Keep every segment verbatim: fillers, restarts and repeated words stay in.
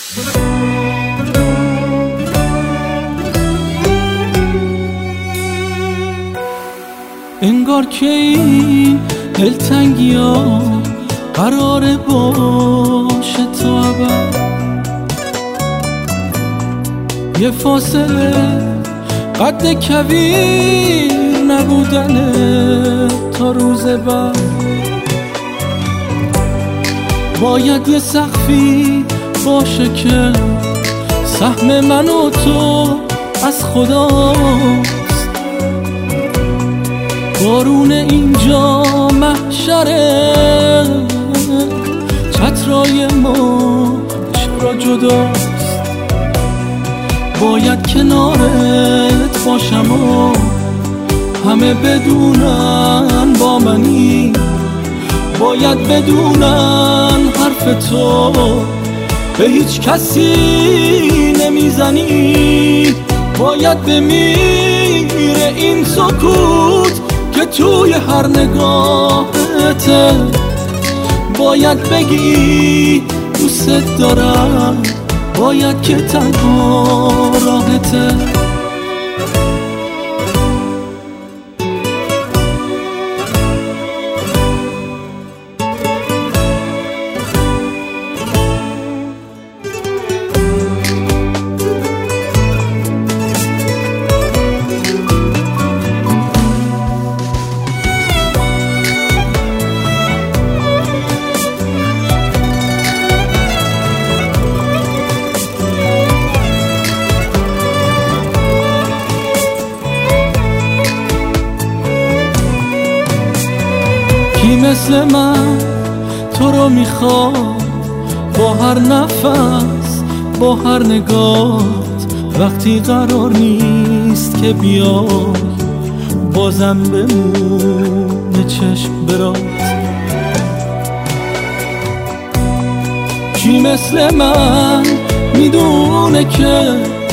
انگار که این دلتنگی ها قراره باشه تا ابد، یه فاصله قد کویر نبودنه تا روز بعد. باید یه سقفی باشه که سهم من و تو از خداست. بارون اینجا محشره، چترای ما چرا جداست؟ باید کنارت باشم و همه بدونن با منی، باید بدونن حرف تو به هیچ کسی نمیزنی. باید بمیره این سکوت که توی هر نگاهته، باید بگی دوست دارم، باید که تنها راهته. کی مثل من تو رو میخواد، با هر نفس با هر نگاهت، وقتی قرار نیست که بیای بازم بمونه چشم برات. کی مثل من میدونه که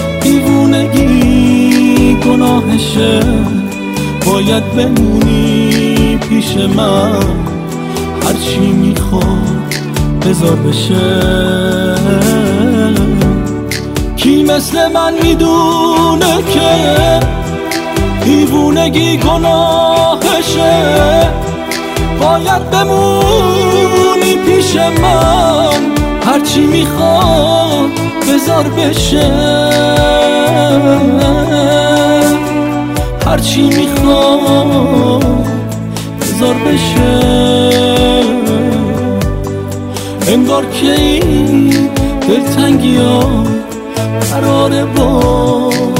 دیوونگی گناهشه، باید بمونی پیش من، هرچی میخواد بذار بشه. کی مثل من میدونه که دیوونگی گناهشه، باید بمونی پیش من، هرچی میخواد بذار بشه. هرچی میخواد بذار بشه. انگار که این دلتنگی ها قراره باشه